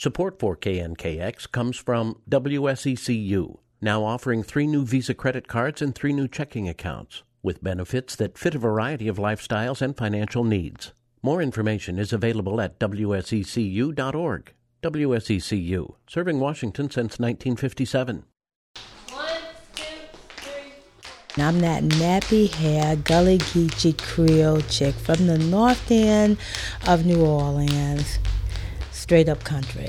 Support for KNKX comes from WSECU, now offering 3 new Visa credit cards and 3 new checking accounts, with benefits that fit a variety of lifestyles and financial needs. More information is available at wsecu.org. WSECU, serving Washington since 1957. 1, 2, 3. I'm that nappy hair, Gully Geechee Creole chick from the north end of New Orleans. Straight up country.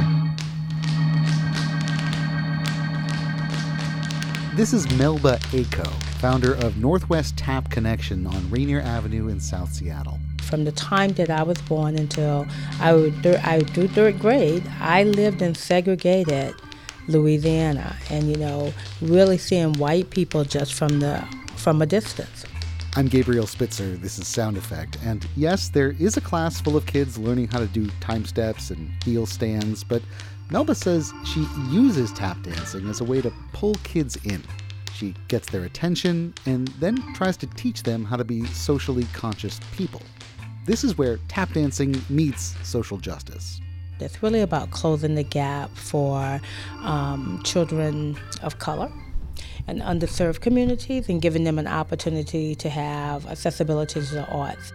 This is Melba Aco, founder of Northwest Tap Connection on Rainier Avenue in South Seattle. From the time that I was born until I was through third grade, I lived in segregated Louisiana, and really seeing white people just from a distance. I'm Gabriel Spitzer. This is Sound Effect. And yes, there is a class full of kids learning how to do time steps and heel stands, but Melba says she uses tap dancing as a way to pull kids in. She gets their attention and then tries to teach them how to be socially conscious people. This is where tap dancing meets social justice. It's really about closing the gap for children of color and underserved communities and giving them an opportunity to have accessibility to the arts.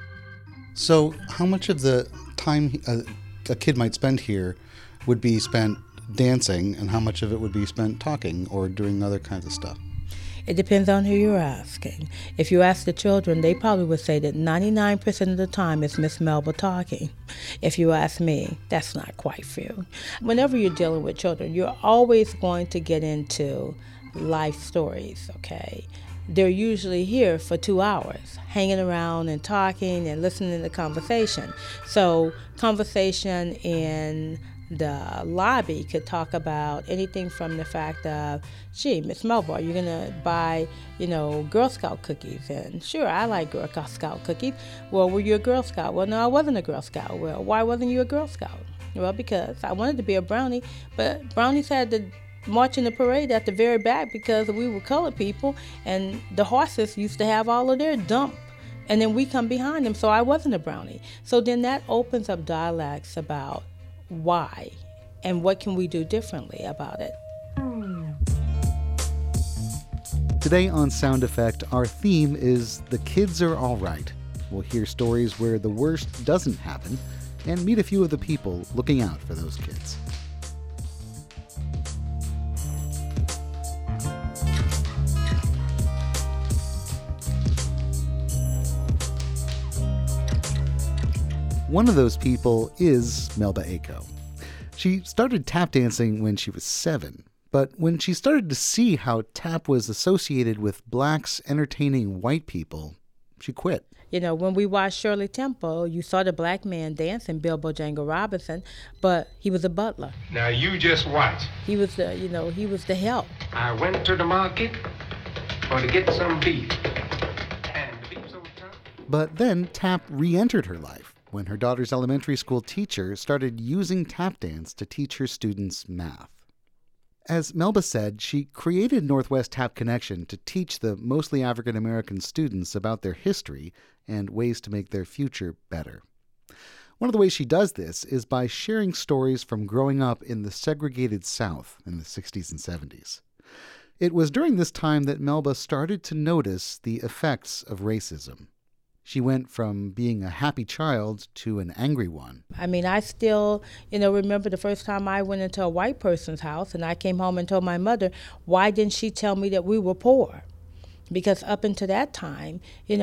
So how much of the time a kid might spend here would be spent dancing, and how much of it would be spent talking or doing other kinds of stuff? It depends on who you're asking. If you ask the children, they probably would say that 99% of the time it's Miss Melba talking. If you ask me, that's not quite fair. Whenever you're dealing with children, you're always going to get into life stories, okay? They're usually here for 2 hours, hanging around and talking and listening to conversation. So conversation in the lobby could talk about anything from the fact of, gee, Miss Melba, are you going to buy, Girl Scout cookies? And sure, I like Girl Scout cookies. Well, were you a Girl Scout? Well, no, I wasn't a Girl Scout. Well, why wasn't you a Girl Scout? Well, because I wanted to be a brownie, but brownies had to march in the parade at the very back because we were colored people, and the horses used to have all of their dump, and then we come behind them, so I wasn't a brownie. So then that opens up dialects about why and what can we do differently about it. Today on Sound Effect, our theme is The Kids Are All Right. We'll hear stories where the worst doesn't happen and meet a few of the people looking out for those kids. One of those people is Melba Aco. She started tap dancing when she was 7, but when she started to see how tap was associated with blacks entertaining white people, she quit. When we watched Shirley Temple, you saw the black man dancing, Bill Bojangles Robinson, but he was a butler. Now you just watch. He was the, he was the help. I went to the market to get some beef. And the beef's so tough. But then tap re-entered her life when her daughter's elementary school teacher started using tap dance to teach her students math. As Melba said, she created Northwest Tap Connection to teach the mostly African American students about their history and ways to make their future better. One of the ways she does this is by sharing stories from growing up in the segregated South in the 60s and 70s. It was during this time that Melba started to notice the effects of racism. She went from being a happy child to an angry one. I still, remember the first time I went into a white person's house and I came home and told my mother, why didn't she tell me that we were poor? Because up until that time,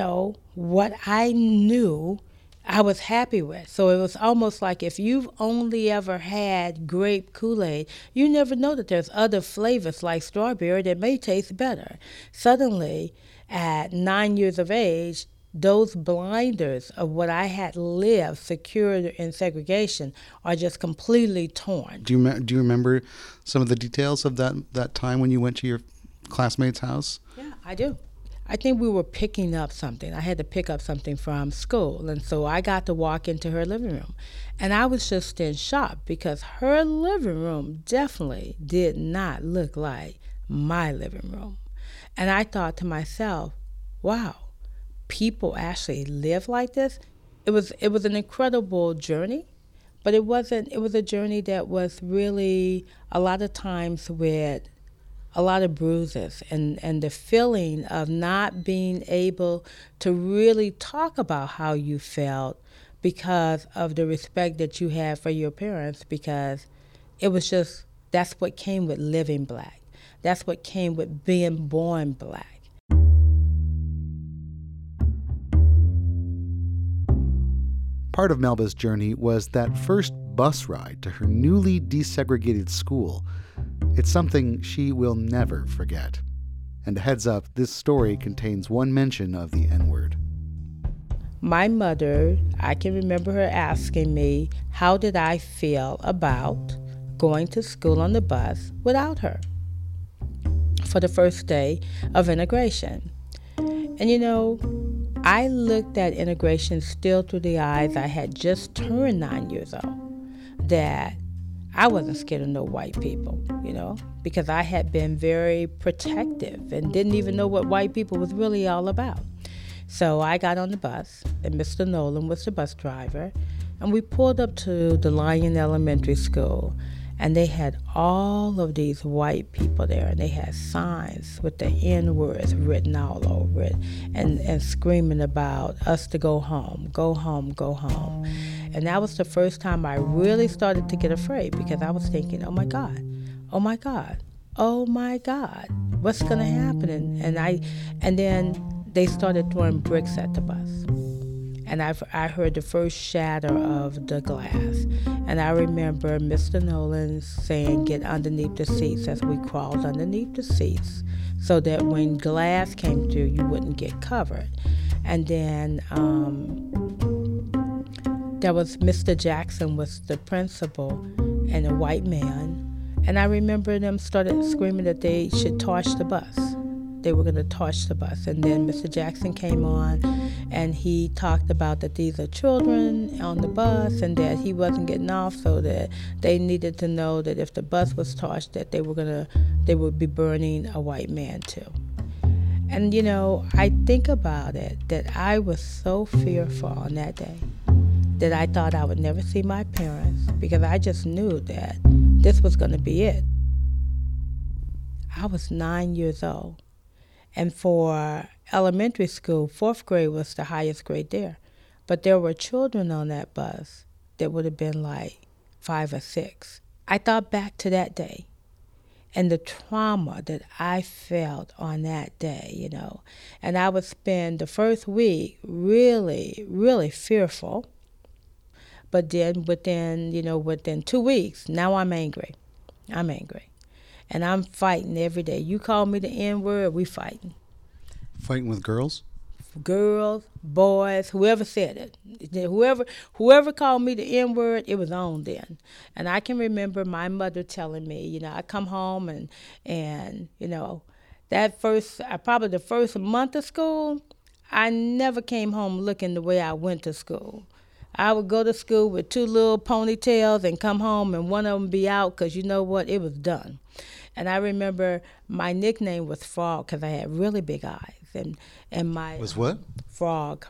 what I knew, I was happy with. So it was almost like if you've only ever had grape Kool-Aid, you never know that there's other flavors like strawberry that may taste better. Suddenly, at 9 years of age, those blinders of what I had lived secured in segregation are just completely torn. Do you remember some of the details of that time when you went to your classmate's house? Yeah, I do. I think we were picking up something. I had to pick up something from school, and so I got to walk into her living room. And I was just in shock because her living room definitely did not look like my living room. And I thought to myself, wow, people actually live like this. It was an incredible journey, But it was a journey that was really a lot of times with a lot of bruises and the feeling of not being able to really talk about how you felt because of the respect that you had for your parents, because it was just, that's what came with living black. That's what came with being born black. Part of Melba's journey was that first bus ride to her newly desegregated school. It's something she will never forget. And a heads up, this story contains one mention of the N-word. My mother, I can remember her asking me, how did I feel about going to school on the bus without her for the first day of integration. And you know, I looked at integration still through the eyes. I had just turned 9 years old, that I wasn't scared of no white people, you know, because I had been very protective and didn't even know what white people was really all about. So I got on the bus, and Mr. Nolan was the bus driver, and we pulled up to the Lyon Elementary School, and they had all of these white people there, and they had signs with the N-words written all over it, and screaming about us to go home, go home, go home. And that was the first time I really started to get afraid, because I was thinking, oh my God, oh my God, oh my God, what's gonna happen? And then they started throwing bricks at the bus. And I heard the first shatter of the glass. And I remember Mr. Nolan saying, get underneath the seats, as we crawled underneath the seats, so that when glass came through, you wouldn't get covered. And then there was Mr. Jackson was the principal, and a white man. And I remember them started screaming that they should torch the bus. They were going to torch the bus. And then Mr. Jackson came on, and he talked about that these are children on the bus, and that he wasn't getting off, so that they needed to know that if the bus was torched, that they would be burning a white man too. And you know, I think about it, that I was so fearful on that day that I thought I would never see my parents, because I just knew that this was going to be it. I was 9 years old. And for elementary school, 4th grade was the highest grade there. But there were children on that bus that would have been like 5 or 6. I thought back to that day and the trauma that I felt on that day, you know. And I would spend the first week really, really fearful. But then within 2 weeks, now I'm angry. I'm angry. And I'm fighting every day. You call me the N-word, we fighting. Fighting with girls? Girls, boys, whoever said it. Whoever called me the N-word, it was on then. And I can remember my mother telling me, you know, I come home and you know, probably the first month of school, I never came home looking the way I went to school. I would go to school with 2 little ponytails and come home and one of them be out, because you know what, it was done. And I remember my nickname was Frog, because I had really big eyes. And my was what? Frog.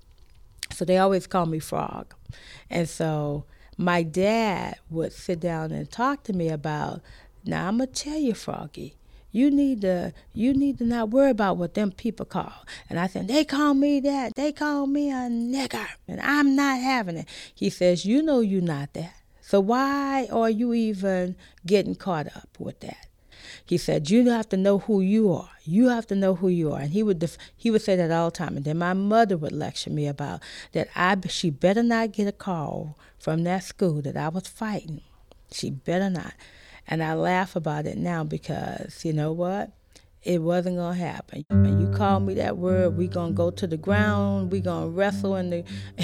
So they always called me Frog. And so my dad would sit down and talk to me about, now I'm going to tell you, Froggy, you need to not worry about what them people call. And I said, they call me that. They call me a nigger, and I'm not having it. He says, you know you're not that. So why are you even getting caught up with that? He said, you have to know who you are. You have to know who you are. And he would say that all the time. And then my mother would lecture me about that she better not get a call from that school that I was fighting. She better not. And I laugh about it now, because you know what? It wasn't going to happen. You call me that word, we going to go to the ground, we going to wrestle it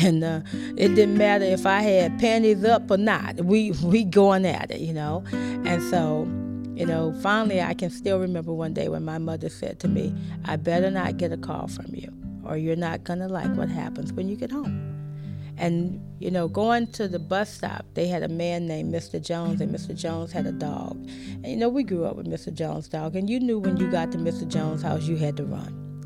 didn't matter if I had panties up or not. We going at it, you know. And so, you know, finally I can still remember one day when my mother said to me, I better not get a call from you, or you're not going to like what happens when you get home. And, you know, going to the bus stop, they had a man named Mr. Jones, and Mr. Jones had a dog. And, you know, we grew up with Mr. Jones' dog, and you knew when you got to Mr. Jones' house, you had to run,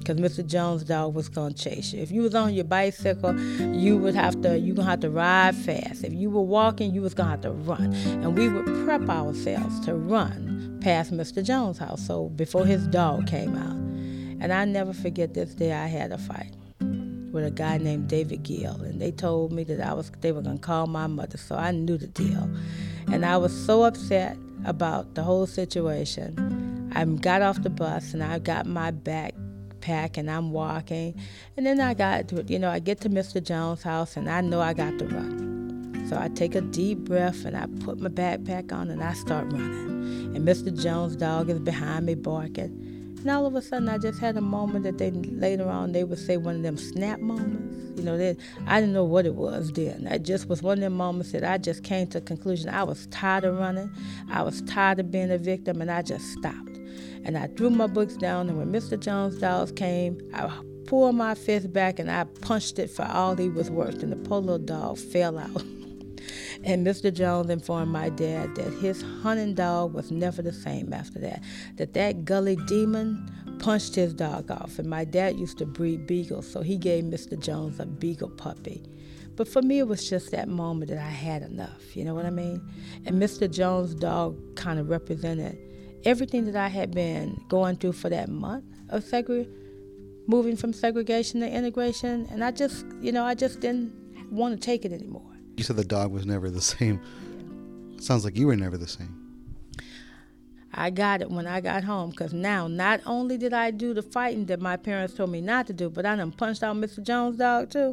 because Mr. Jones' dog was going to chase you. If you was on your bicycle, you're going to have to ride fast. If you were walking, you was going to have to run. And we would prep ourselves to run past Mr. Jones' house, so before his dog came out. And I never forget this day I had a fight with a guy named David Gill, and they told me that they were going to call my mother, so I knew the deal. And I was so upset about the whole situation. I got off the bus, and I got my backpack, and I'm walking. And then I get to Mr. Jones' house, and I know I got to run. So I take a deep breath, and I put my backpack on, and I start running. And Mr. Jones' dog is behind me barking. And all of a sudden, I just had a moment that later on they would say one of them snap moments. I didn't know what it was then. It just was one of them moments that I just came to a conclusion. I was tired of running. I was tired of being a victim, and I just stopped. And I threw my books down, and when Mr. Jones' dog came, I pulled my fist back, and I punched it for all he was worth, and the poor little dog fell out. And Mr. Jones informed my dad that his hunting dog was never the same after that, that gully demon punched his dog off. And my dad used to breed beagles, so he gave Mr. Jones a beagle puppy. But for me, it was just that moment that I had enough, you know what I mean? And Mr. Jones' dog kind of represented everything that I had been going through for that month of moving from segregation to integration. And I just didn't want to take it anymore. You said the dog was never the same. It sounds like you were never the same. I got it when I got home, because now not only did I do the fighting that my parents told me not to do, but I done punched out Mr. Jones' dog too.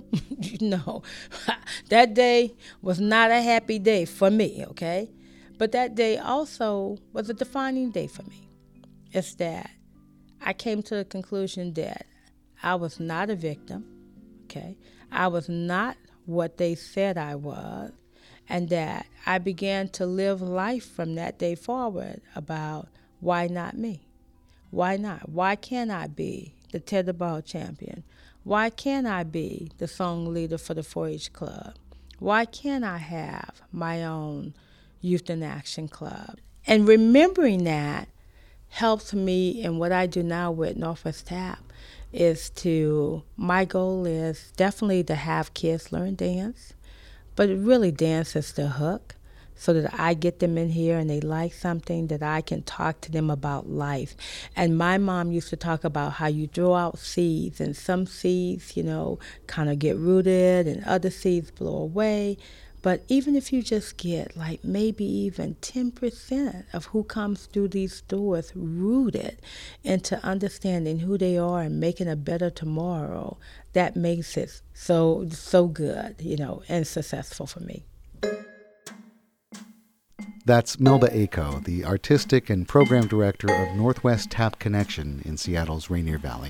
That day was not a happy day for me, okay? But that day also was a defining day for me. It's that I came to the conclusion that I was not a victim, okay? I was not what they said I was, and that I began to live life from that day forward about why not me? Why not? Why can't I be the tetherball champion? Why can't I be the song leader for the 4-H club? Why can't I have my own Youth in Action Club? And remembering that helps me in what I do now with Northwest Tap. My goal is definitely to have kids learn dance, but really dance is the hook, so that I get them in here and they like something, that I can talk to them about life. And my mom used to talk about how you throw out seeds, and some seeds, kind of get rooted, and other seeds blow away. But even if you just get like maybe even 10% of who comes through these doors rooted into understanding who they are and making a better tomorrow, that makes it so good, and successful for me. That's Melba Ako, the artistic and program director of Northwest Tap Connection in Seattle's Rainier Valley.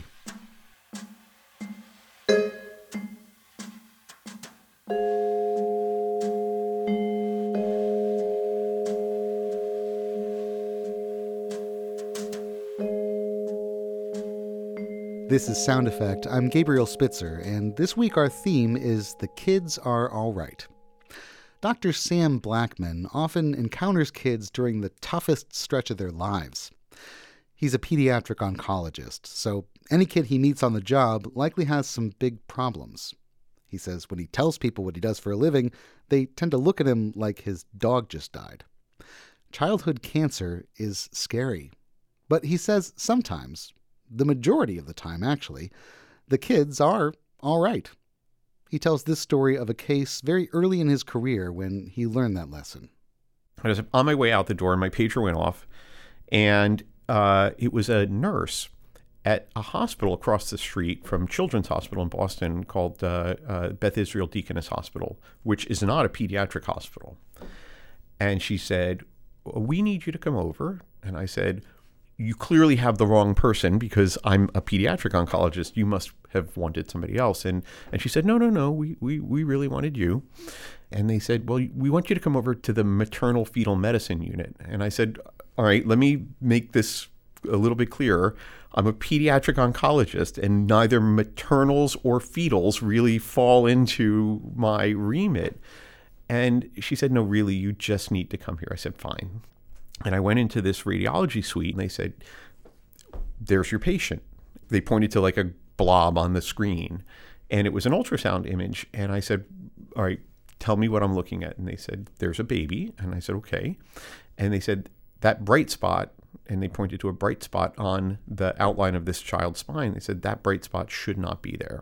This is Sound Effect. I'm Gabriel Spitzer, and this week our theme is The Kids Are All Right. Dr. Sam Blackman often encounters kids during the toughest stretch of their lives. He's a pediatric oncologist, so any kid he meets on the job likely has some big problems. He says when he tells people what he does for a living, they tend to look at him like his dog just died. Childhood cancer is scary, but he says sometimes, the majority of the time actually, the kids are all right. He tells this story of a case very early in his career when he learned that lesson. I was on my way out the door and my pager went off, and it was a nurse at a hospital across the street from Children's Hospital in Boston called Beth Israel Deaconess Hospital, which is not a pediatric hospital. And she said, "We need you to come over." And I said, "You clearly have the wrong person because I'm a pediatric oncologist. You must have wanted somebody else." And she said, no, we really wanted you. And they said, "Well, we want you to come over to the maternal fetal medicine unit." And I said, "All right, let me make this a little bit clearer. I'm a pediatric oncologist, and neither maternals or fetals really fall into my remit." And she said, "No, really, you just need to come here." I said, "Fine." And I went into this radiology suite, and they said, "There's your patient." they pointed to like a blob on the screen, and it was an ultrasound image. And I said, all right, tell me what I'm looking at. And they said, there's a baby. And I said, okay. And they said, that bright spot, and they pointed to a bright spot on the outline of this child's spine. They said, that bright spot should not be there.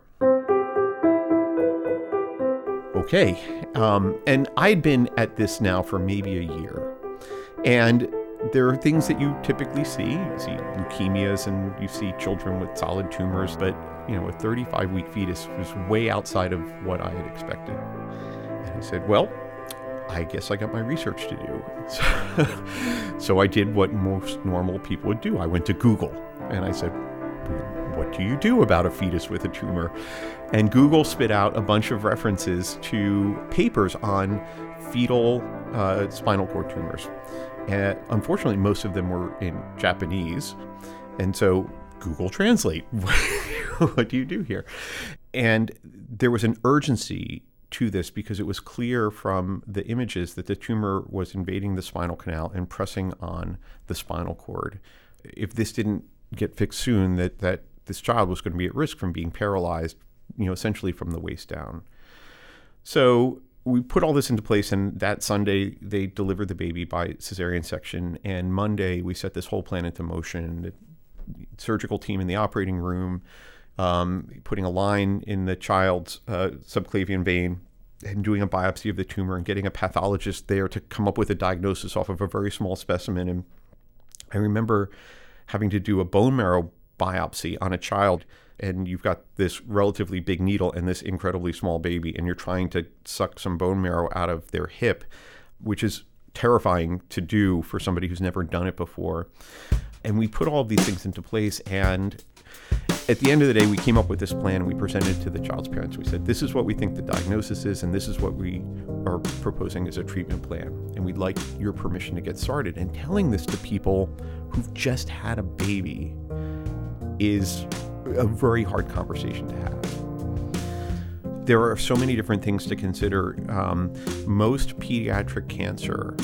Okay. And I'd been at this now for maybe a year. And there are things that you typically see. You see leukemias and you see children with solid tumors, but a 35-week fetus was way outside of what I had expected. And I said, well, I guess I got my research to do. So I did what most normal people would do. I went to Google and I said, what do you do about a fetus with a tumor? And Google spit out a bunch of references to papers on fetal spinal cord tumors. And unfortunately, most of them were in Japanese. And so Google Translate, what do you do here? And there was an urgency to this because it was clear from the images that the tumor was invading the spinal canal and pressing on the spinal cord. If this didn't get fixed soon, that this child was going to be at risk from being paralyzed, essentially from the waist down. So we put all this into place, and that Sunday they delivered the baby by cesarean section, and Monday we set this whole plan into motion. The surgical team in the operating room, putting a line in the child's subclavian vein and doing a biopsy of the tumor and getting a pathologist there to come up with a diagnosis off of a very small specimen. And I remember having to do a bone marrow biopsy on a child, and you've got this relatively big needle and this incredibly small baby, and you're trying to suck some bone marrow out of their hip, which is terrifying to do for somebody who's never done it before. And we put all of these things into place, and at the end of the day, we came up with this plan and we presented it to the child's parents. We said, this is what we think the diagnosis is, and this is what we are proposing as a treatment plan. And we'd like your permission to get started. And telling this to people who've just had a baby is a very hard conversation to have. There are so many different things to consider. Most pediatric cancer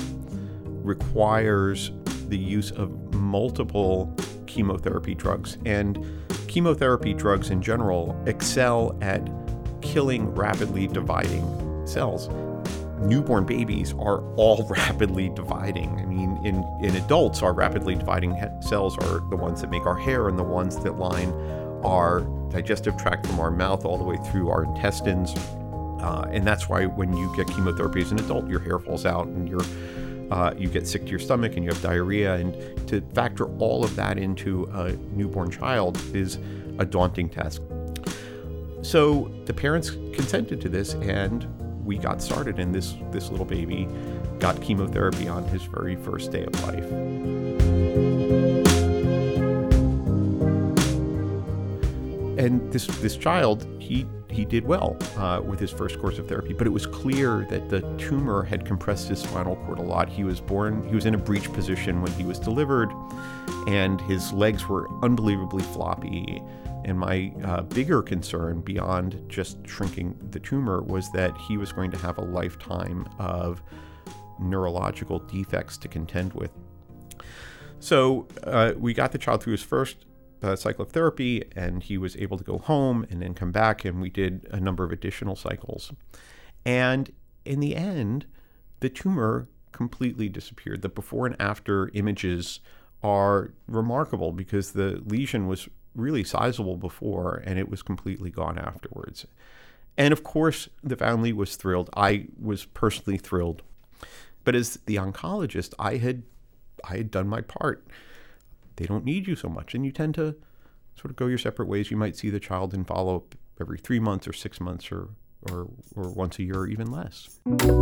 requires the use of multiple chemotherapy drugs, and chemotherapy drugs in general excel at killing rapidly dividing cells. Newborn babies are all rapidly dividing. I mean, in adults, our rapidly dividing cells are the ones that make our hair and the ones that line our digestive tract from our mouth all the way through our intestines. And that's why when you get chemotherapy as an adult, your hair falls out and you get sick to your stomach and you have diarrhea. And to factor all of that into a newborn child is a daunting task. So the parents consented to this, and we got started, and this little baby got chemotherapy on his very first day of life. And this child, he did well with his first course of therapy, but it was clear that the tumor had compressed his spinal cord a lot. He was in a breech position when he was delivered, and his legs were unbelievably floppy. And my bigger concern beyond just shrinking the tumor was that he was going to have a lifetime of neurological defects to contend with. So we got the child through his first cycle of therapy, and he was able to go home and then come back, and we did a number of additional cycles. And in the end, the tumor completely disappeared. The before and after images are remarkable because the lesion was really sizable before, and it was completely gone afterwards. And of course, the family was thrilled. I was personally thrilled. But as the oncologist, I had done my part. They don't need you so much, and you tend to sort of go your separate ways. You might see the child in follow-up every 3 months or 6 months or once a year or even less.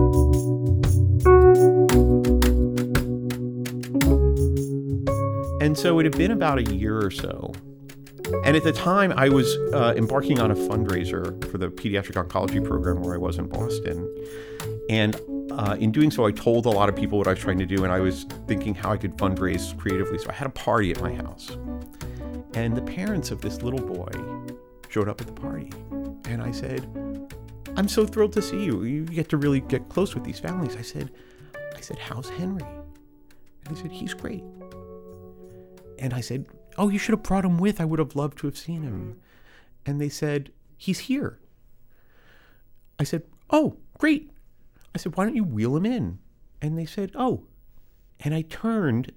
And so it had been about a year or so. And at the time, I was embarking on a fundraiser for the pediatric oncology program where I was in Boston. And in doing so, I told a lot of people what I was trying to do, and I was thinking how I could fundraise creatively. So I had a party at my house. And the parents of this little boy showed up at the party. And I said, I'm so thrilled to see you. You get to really get close with these families. I said, how's Henry? And they said, he's great. And I said, "Oh, you should have brought him with. I would have loved to have seen him." And they said, "He's here." I said, "Oh, great." I said, "Why don't you wheel him in?" And they said, "Oh." And I turned,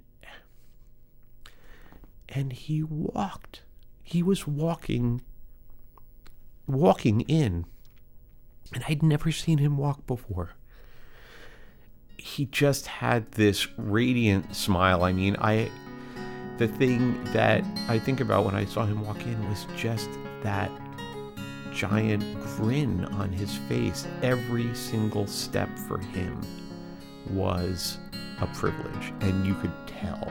and he walked. He was walking in, and I'd never seen him walk before. He just had this radiant smile. I mean, the thing that I think about when I saw him walk in was just that giant grin on his face. Every single step for him was a privilege, and you could tell.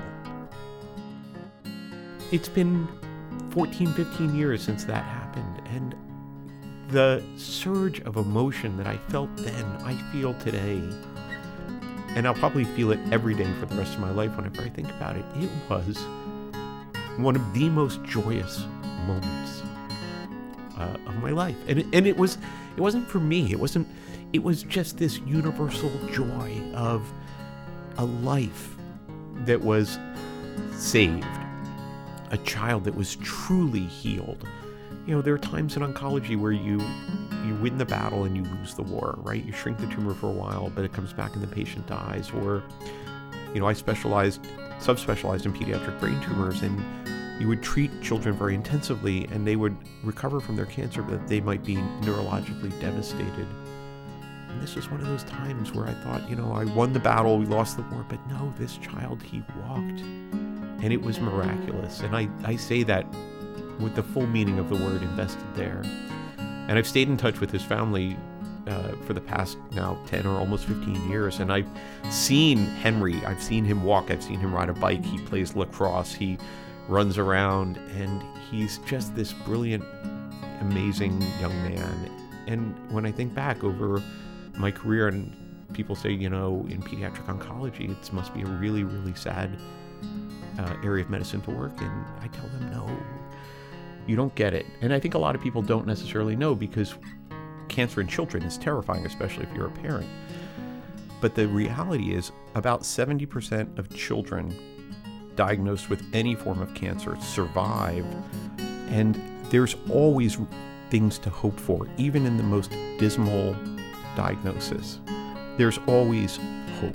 It's been 14, 15 years since that happened, and the surge of emotion that I felt then, I feel today, and I'll probably feel it every day for the rest of my life whenever I think about it. It was one of the most joyous moments of my life, and it wasn't for me. It was just this universal joy of a life that was saved, a child that was truly healed. You know, there are times in oncology where you win the battle and you lose the war, right? You shrink the tumor for a while, but it comes back and the patient dies. Or, you know, I subspecialized in pediatric brain tumors, and you would treat children very intensively and they would recover from their cancer, but they might be neurologically devastated. And this was one of those times where I thought, you know, I won the battle, we lost the war, but no, this child, he walked, and it was miraculous. And I say that with the full meaning of the word invested there. And I've stayed in touch with his family for the past now 10 or almost 15 years. And I've seen Henry, I've seen him walk, I've seen him ride a bike, he plays lacrosse, he runs around, and he's just this brilliant, amazing young man. And when I think back over my career, and people say, you know, in pediatric oncology, it must be a really, really sad area of medicine to work in. I tell them, no, you don't get it. And I think a lot of people don't necessarily know, because cancer in children is terrifying, especially if you're a parent. But the reality is about 70% of children diagnosed with any form of cancer survive. And there's always things to hope for, even in the most dismal diagnosis. There's always hope.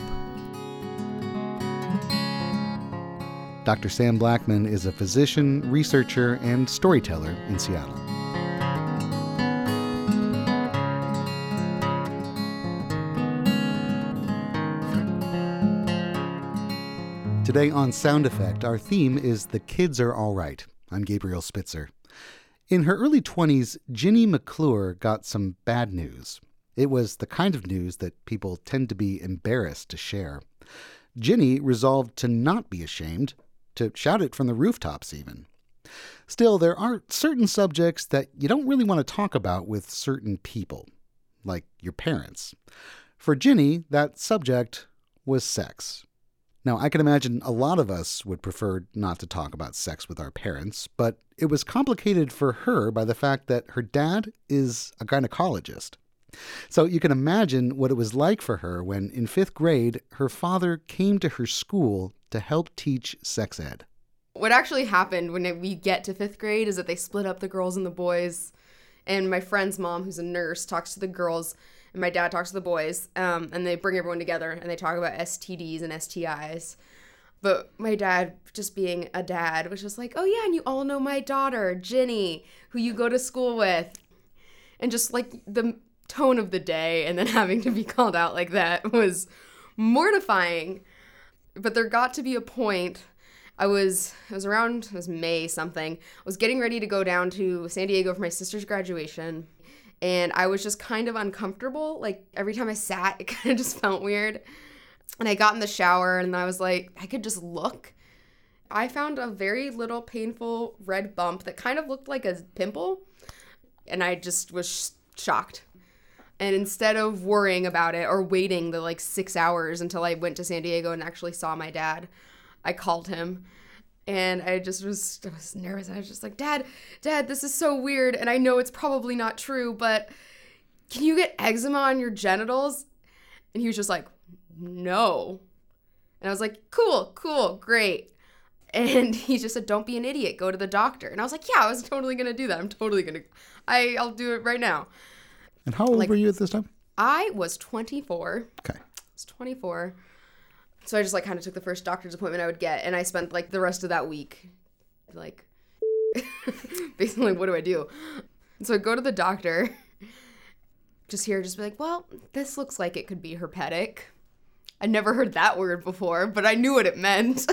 Dr. Sam Blackman is a physician, researcher, and storyteller in Seattle. Today on Sound Effect, our theme is The Kids Are All Right. I'm Gabriel Spitzer. In her early 20s, Ginny McClure got some bad news. It was the kind of news that people tend to be embarrassed to share. Ginny resolved to not be ashamed, to shout it from the rooftops even. Still, there are certain subjects that you don't really want to talk about with certain people, like your parents. For Ginny, that subject was sex. Now, I can imagine a lot of us would prefer not to talk about sex with our parents, but it was complicated for her by the fact that her dad is a gynecologist. So you can imagine what it was like for her when, in 5th grade, her father came to her school to help teach sex ed. What actually happened when we get to 5th grade is that they split up the girls and the boys. And my friend's mom, who's a nurse, talks to the girls, and my dad talks to the boys, and they bring everyone together, and they talk about STDs and STIs. But my dad, just being a dad, was just like, oh yeah, and you all know my daughter, Ginny, who you go to school with. And just like the tone of the day, and then having to be called out like that was mortifying. But there got to be a point, it was May something, I was getting ready to go down to San Diego for my sister's graduation, and I was just kind of uncomfortable. Like every time I sat, it kind of just felt weird. And I got in the shower, and I was like, I could just look. I found a very little painful red bump that kind of looked like a pimple, and I just was shocked. And instead of worrying about it or waiting the 6 hours until I went to San Diego and actually saw my dad, I called him. And I was nervous. I was just like, Dad, this is so weird. And I know it's probably not true, but can you get eczema on your genitals? And he was just like, no. And I was like, cool, great. And he just said, don't be an idiot. Go to the doctor. And I was like, yeah, I was totally going to do that. I'll do it right now. And how old were you at this time? I was 24. Okay. I was 24. So I just like kind of took the first doctor's appointment I would get. And I spent like the rest of that week, like, basically, what do I do? So I go to the doctor, just be like, well, this looks like it could be herpetic. I never heard that word before, but I knew what it meant.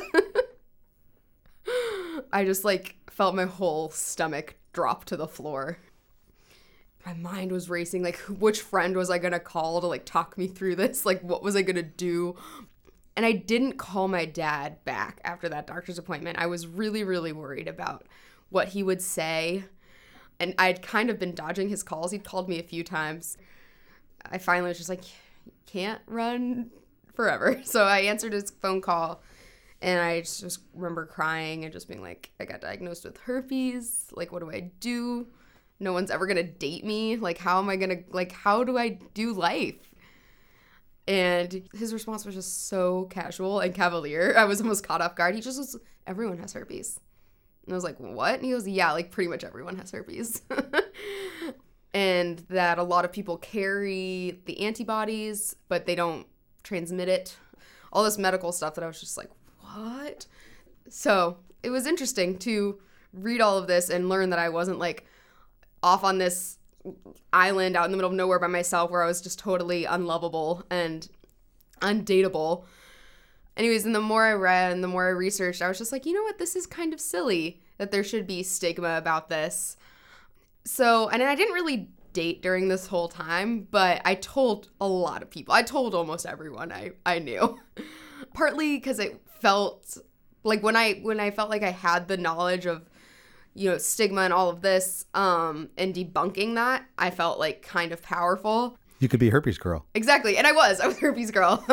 I just like felt my whole stomach drop to the floor. My mind was racing, like which friend was I gonna call to like talk me through this? Like what was I gonna do? And I didn't call my dad back after that doctor's appointment. I was really, really worried about what he would say. And I'd kind of been dodging his calls. He'd called me a few times. I finally was just like, can't run forever. So I answered his phone call. And I just remember crying and just being like, I got diagnosed with herpes. Like, what do I do? No one's ever going to date me. Like, how do I do life? And his response was just so casual and cavalier. I was almost caught off guard. He just was, everyone has herpes. And I was like, what? And he goes, yeah, like pretty much everyone has herpes. And that a lot of people carry the antibodies, but they don't transmit it. All this medical stuff that I was just like, what? So it was interesting to read all of this and learn that I wasn't like off on this island out in the middle of nowhere by myself where I was just totally unlovable and undateable. Anyways, and the more I read and the more I researched, I was just like, you know what? This is kind of silly that there should be stigma about this. So, and I didn't really date during this whole time, but I told a lot of people. I told almost everyone I knew. Partly because it felt like when I felt like I had the knowledge of, you know, stigma and all of this, and debunking that, I felt like kind of powerful. You could be herpes girl. Exactly. And I was herpes girl.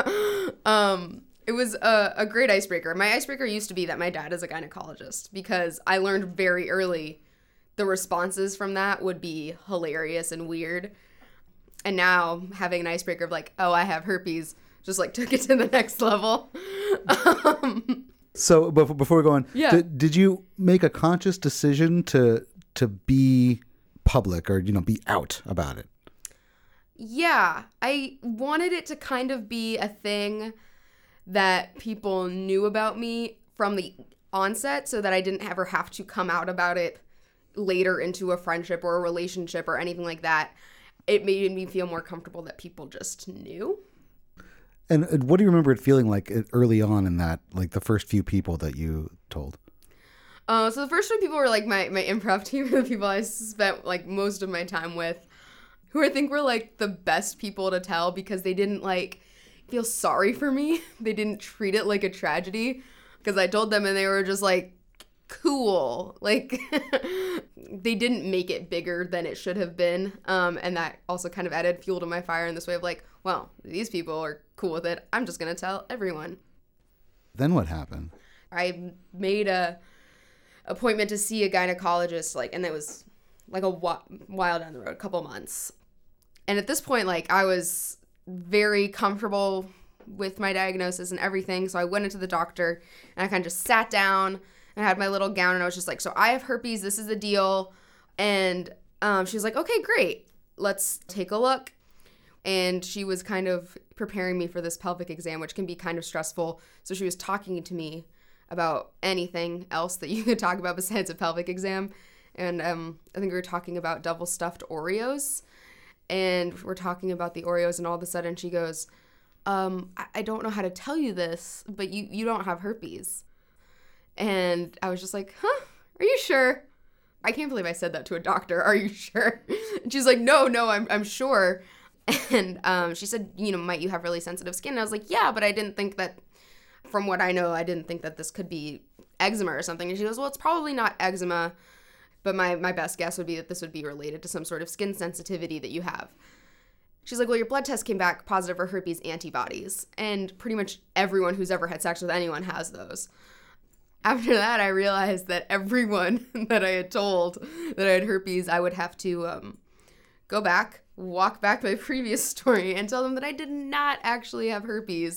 It was a great icebreaker. My icebreaker used to be that my dad is a gynecologist because I learned very early the responses from that would be hilarious and weird. And now having an icebreaker of like, oh, I have herpes, just like took it to the next level. So before we go on, yeah. Did you make a conscious decision to be public or, you know, be out about it? Yeah, I wanted it to kind of be a thing that people knew about me from the onset so that I didn't ever have to come out about it later into a friendship or a relationship or anything like that. It made me feel more comfortable that people just knew. And what do you remember it feeling like early on in that, like the first few people that you told? So the first few people were like my improv team, the people I spent like most of my time with, who I think were like the best people to tell because they didn't like feel sorry for me. They didn't treat it like a tragedy because I told them and they were just like, cool. Like they didn't make it bigger than it should have been. And that also kind of added fuel to my fire in this way of like, well, these people are cool with it. I'm just going to tell everyone. Then what happened? I made a appointment to see a gynecologist, like, and it was like a while down the road, a couple months. And at this point, like, I was very comfortable with my diagnosis and everything. So I went into the doctor and I kind of just sat down and I had my little gown and I was just like, so I have herpes. This is the deal. And she was like, okay, great. Let's take a look. And she was kind of preparing me for this pelvic exam, which can be kind of stressful. So she was talking to me about anything else that you could talk about besides a pelvic exam. And I think we were talking about double stuffed Oreos. And we're talking about the Oreos, and all of a sudden she goes, I don't know how to tell you this, but you don't have herpes. And I was just like, huh? Are you sure? I can't believe I said that to a doctor. Are you sure? And she's like, no, I'm sure. And she said, you know, might you have really sensitive skin? And I was like, yeah, but I didn't think that, from what I know, I didn't think that this could be eczema or something. And she goes, well, it's probably not eczema, but my best guess would be that this would be related to some sort of skin sensitivity that you have. She's like, well, your blood test came back positive for herpes antibodies. And pretty much everyone who's ever had sex with anyone has those. After that, I realized that everyone that I had told that I had herpes, I would have to go back, walk back my previous story and tell them that I did not actually have herpes.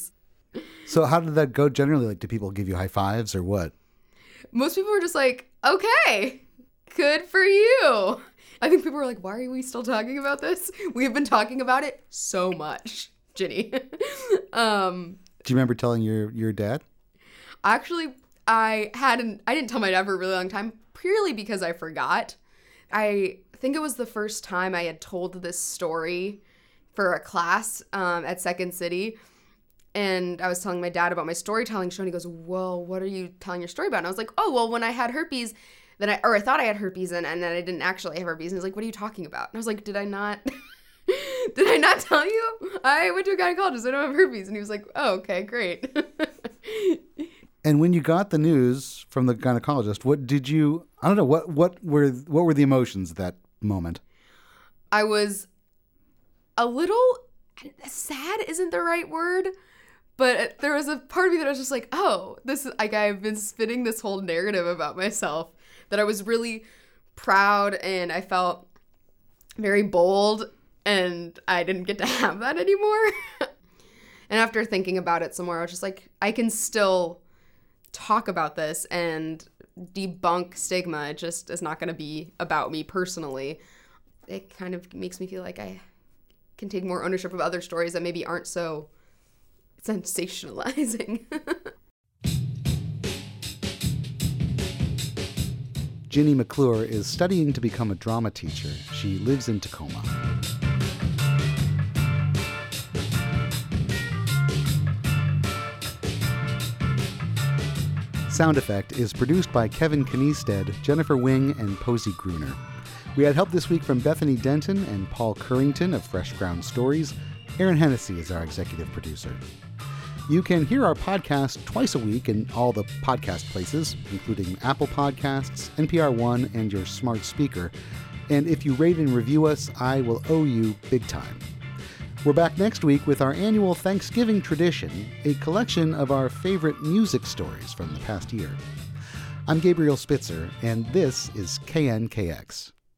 So how did that go generally? Like, do people give you high fives or what? Most people were just like, okay, good for you. I think people were like, why are we still talking about this? We've been talking about it so much, Ginny. Do you remember telling your dad? Actually, I didn't tell my dad for a really long time, purely because I forgot. I think it was the first time I had told this story for a class at Second City. And I was telling my dad about my storytelling show, and he goes, well, what are you telling your story about? And I was like, oh, well, when I had herpes, I thought I had herpes, and then I didn't actually have herpes. And he was like, what are you talking about? And I was like, did I not tell you? I went to a gynecologist, I don't have herpes. And he was like, oh, okay, great. And when you got the news from the gynecologist, what were the emotions at that moment? I was a little sad isn't the right word, but there was a part of me that was just like, oh, this is like, I've been spinning this whole narrative about myself that I was really proud, and I felt very bold, and I didn't get to have that anymore. And after thinking about it some more, I was just like, I can still talk about this and debunk stigma. It just is not going to be about me personally. It kind of makes me feel like I can take more ownership of other stories that maybe aren't so sensationalizing. Ginny McClure is studying to become a drama teacher. She lives in Tacoma. Sound Effect is produced by Kevin Kniestead, Jennifer Wing, and Posey Gruner. We had help this week from Bethany Denton and Paul Currington of Fresh Ground Stories. Aaron Hennessy is our executive producer. You can hear our podcast twice a week in all the podcast places, including Apple Podcasts, NPR One, and your smart speaker. And if you rate and review us, I will owe you big time. We're back next week with our annual Thanksgiving tradition, a collection of our favorite music stories from the past year. I'm Gabriel Spitzer, and this is KNKX.